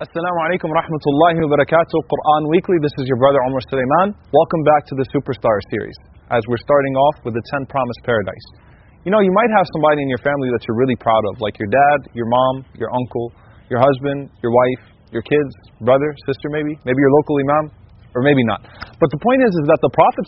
Assalamu alaikum rahmatullahi wa barakatuh. Quran Weekly. This is your brother Omar Sulaiman. Welcome back to the Superstar series. As we're starting off with the 10 Promised Paradise. You know, you might have somebody in your family that you're really proud of, like your dad, your mom, your uncle, your husband, your wife, your kids, brother, sister maybe your local imam, or maybe not. But the point is that the Prophet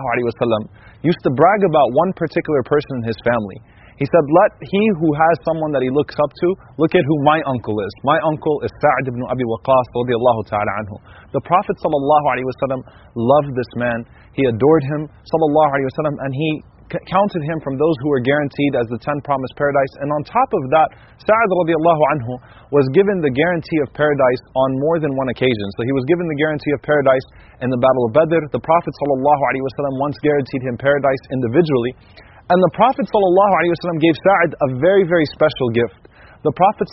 ﷺ used to brag about one particular person in his family. He said, let he who has someone that he looks up to, look at who my uncle is. My uncle is Sa'd ibn Abi Waqqas radiyallahu ta'ala anhu. The Prophet ﷺ loved this man. He adored him ﷺ, and he counted him from those who were guaranteed as the 10 Promised Paradise. And on top of that, Sa'd radiyallahu anhu was given the guarantee of paradise on more than one occasion. So he was given the guarantee of paradise in the Battle of Badr. The Prophet ﷺ once guaranteed him paradise individually. And the Prophet ﷺ gave Sa'd a very, very special gift. The Prophet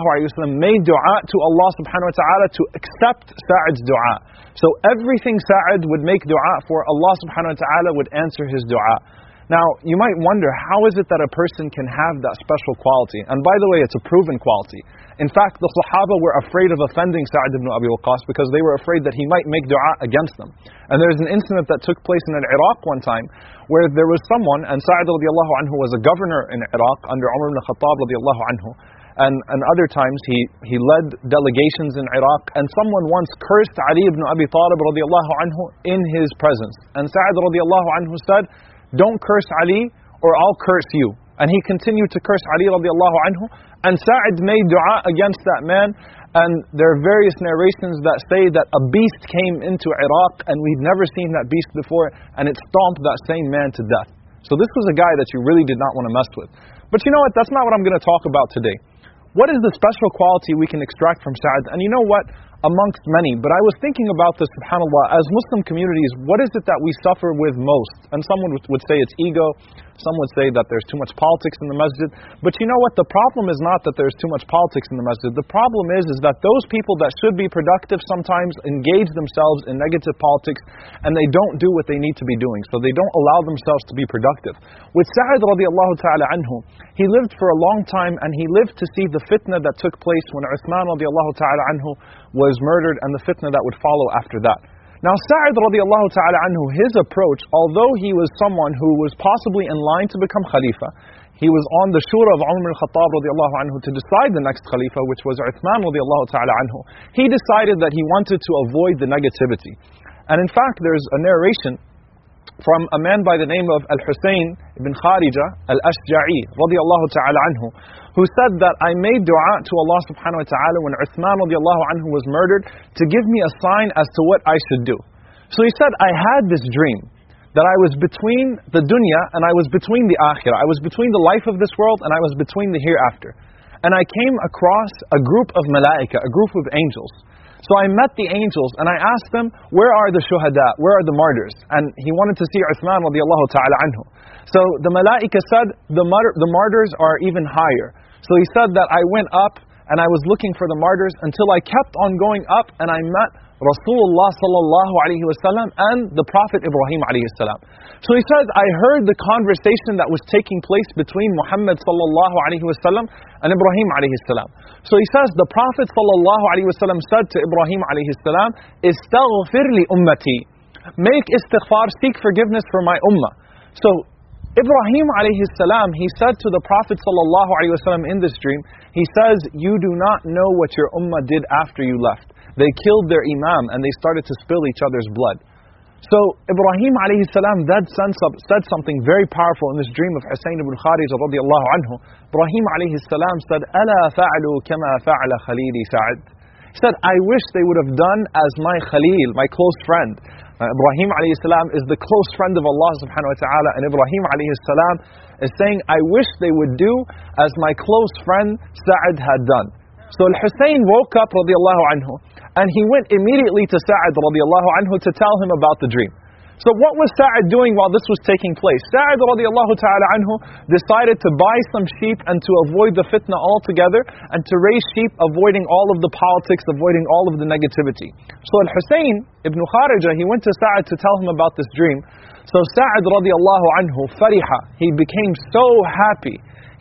ﷺ made dua to Allah subhanahu wa ta'ala to accept Sa'd's dua. So everything Sa'd would make dua for, Allah subhanahu wa ta'ala would answer his dua. Now, you might wonder, how is it that a person can have that special quality? And by the way, it's a proven quality. In fact, the Sahaba were afraid of offending Sa'd ibn Abi Waqqas because they were afraid that he might make dua against them. And there's an incident that took place in Iraq one time where there was someone, and Sa'd radiallahu anhu was a governor in Iraq under Umar ibn Khattab radiallahu anhu. And other times he led delegations in Iraq, and someone once cursed Ali ibn Abi Talib radiallahu anhu in his presence. And Sa'd radiallahu anhu said, don't curse Ali or I'll curse you. And he continued to curse Ali radiallahu anhu. And Sa'd made dua against that man. And there are various narrations that say that a beast came into Iraq and we'd never seen that beast before, and it stomped that same man to death. So this was a guy that you really did not want to mess with. But you know what? That's not what I'm going to talk about today. What is the special quality we can extract from Sa'd? And you know what? Amongst many, but I was thinking about this, subhanAllah, as Muslim communities, what is it that we suffer with most? And someone would say it's ego, some would say that there's too much politics in the masjid. But you know what? The problem is not that there's too much politics in the masjid. The problem is that those people that should be productive sometimes engage themselves in negative politics, and they don't do what they need to be doing. So they don't allow themselves to be productive. With Sa'd radiallahu ta'ala anhu, he lived for a long time, and he lived to see the fitna that took place when Uthman radiallahu ta'ala anhu was murdered, and the fitna that would follow after that. Now Sa'd radiallahu ta'ala anhu, his approach, although he was someone who was possibly in line to become Khalifa, he was on the shura of Umar al-Khattab radiallahu anhu to decide the next Khalifa, which was Uthman radiallahu ta'ala anhu. He decided that he wanted to avoid the negativity. And in fact, there's a narration from a man by the name of Al-Husayn ibn Kharijah al-Ashja'i radiallahu ta'ala anhu, who said that I made dua to Allah subhanahu wa ta'ala when Uthman radiallahu anhu was murdered to give me a sign as to what I should do. So he said, I had this dream that I was between the dunya and I was between the akhirah. I was between the life of this world and I was between the hereafter. And I came across a group of malaika, a group of angels. So I met the angels and I asked them, where are the shuhada, where are the martyrs? And he wanted to see Uthman radiallahu ta'ala anhu. So the malaika said, the martyrs are even higher. So he said that I went up and I was looking for the martyrs until I kept on going up and I met Rasulullah sallallahu alayhi wa sallam and the Prophet Ibrahim alayhi salam. So he says, I heard the conversation that was taking place between Muhammad sallallahu alayhi wa sallam and Ibrahim alayhi salam. So he says, the Prophet sallallahu alayhi wa sallam said to Ibrahim alayhi salam, Istaghfir li ummati. Make istighfar, seek forgiveness for my ummah. So Ibrahim alayhi salam, he said to the Prophet sallallahu alayhi wa sallam in this dream, he says, you do not know what your ummah did after you left. They killed their imam and they started to spill each other's blood. So Ibrahim alayhi salam then said something very powerful in this dream of Husayn ibn Kharijah radiallahu anhu. Ibrahim alayhi salam said, أَلَا فَعَلُوا كَمَا فَعَلَ خَلِيلِ سَعْدٍ. He said, I wish they would have done as my Khalil, my close friend. Ibrahim alayhi salam is the close friend of Allah subhanahu wa ta'ala, and Ibrahim alayhi salam is saying, I wish they would do as my close friend Sa'd had done. So Al-Husayn woke up radiallahu anhu, and he went immediately to Sa'd radiallahu anhu to tell him about the dream. So what was Sa'd doing while this was taking place? Sa'd radiallahu ta'ala anhu decided to buy some sheep and to avoid the fitna altogether, and to raise sheep, avoiding all of the politics, avoiding all of the negativity. So Al-Husayn ibn Kharijah, he went to Sa'd to tell him about this dream. So Sa'd radiallahu anhu, fariha, he became so happy.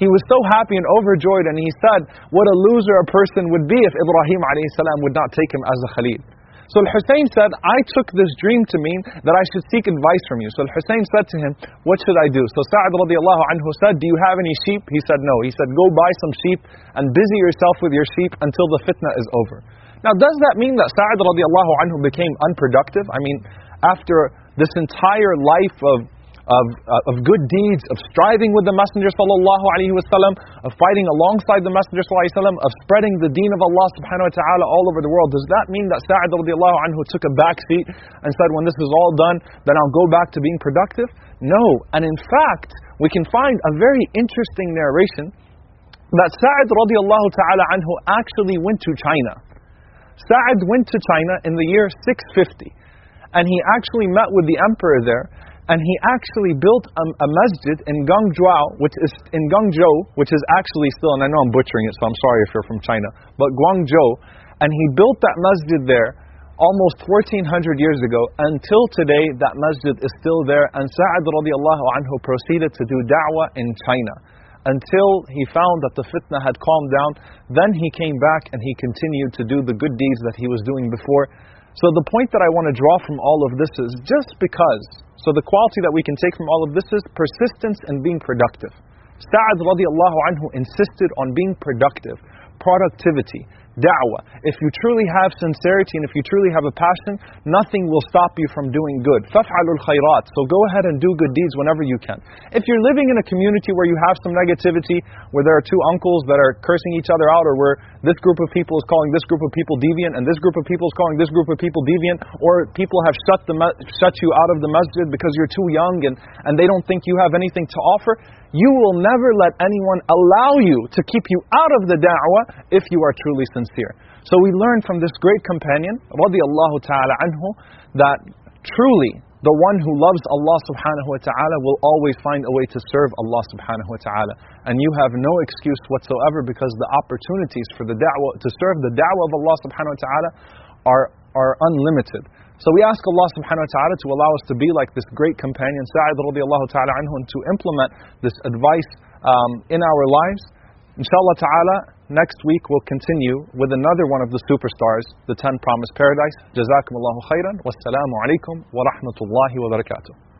He was so happy and overjoyed, and he said, what a loser a person would be if Ibrahim alayhi salam would not take him as a Khalil. So Al-Hussein said, I took this dream to mean that I should seek advice from you. So Al-Hussein said to him, what should I do? So Sa'ad radiallahu anhu said, do you have any sheep? He said, no. He said, go buy some sheep and busy yourself with your sheep until the fitna is over. Now, does that mean that Sa'ad radiallahu anhu became unproductive? I mean, after this entire life of good deeds, of striving with the Messenger sallallahu alaihi wasallam, of fighting alongside the Messenger sallallahu alaihi wasallam, of spreading the deen of Allah subhanahu wa ta'ala all over the world, does that mean that Sa'ad radiallahu anhu took a back seat and said, when this is all done, then I'll go back to being productive? No. And in fact, we can find a very interesting narration that Sa'ad radiallahu ta'ala anhu actually went to China. Sa'ad went to China in the year 650, and he actually met with the emperor there, and he actually built a masjid in Guangzhou, which is actually still, and I know I'm butchering it, so I'm sorry if you're from China, but Guangzhou, and he built that masjid there almost 1400 years ago. Until today, that masjid is still there, and Sa'ad radiallahu anhu proceeded to do da'wah in China until he found that the fitna had calmed down. Then he came back and he continued to do the good deeds that he was doing before. So the point that I want to draw from all of this is just because, so the quality that we can take from all of this is persistence and being productive. Sa'ad radiallahu anhu insisted on being productive, productivity, da'wah. If you truly have sincerity and if you truly have a passion, nothing will stop you from doing good. فَافْعَلُوا الْخَيْرَاتِ. So go ahead and do good deeds whenever you can. If you're living in a community where you have some negativity, where there are two uncles that are cursing each other out, or where this group of people is calling this group of people deviant, and this group of people is calling this group of people deviant, or people have shut you out of the masjid because you're too young and they don't think you have anything to offer, you will never let anyone allow you to keep you out of the da'wah if you are truly sincere. So we learn from this great companion, radiallahu ta'ala anhu, that truly the one who loves Allah subhanahu wa ta'ala will always find a way to serve Allah subhanahu wa ta'ala. And you have no excuse whatsoever, because the opportunities for the da'wah, to serve the da'wah of Allah subhanahu wa ta'ala are unlimited. So we ask Allah subhanahu wa ta'ala to allow us to be like this great companion, Sa'ad radiallahu ta'ala anhu, and to implement this advice in our lives. Inshallah ta'ala, next week we'll continue with another one of the superstars, the 10 Promised Paradise. Jazakumullahu khairan. Wassalamu alaikum wa rahmatullahi wa barakatuh.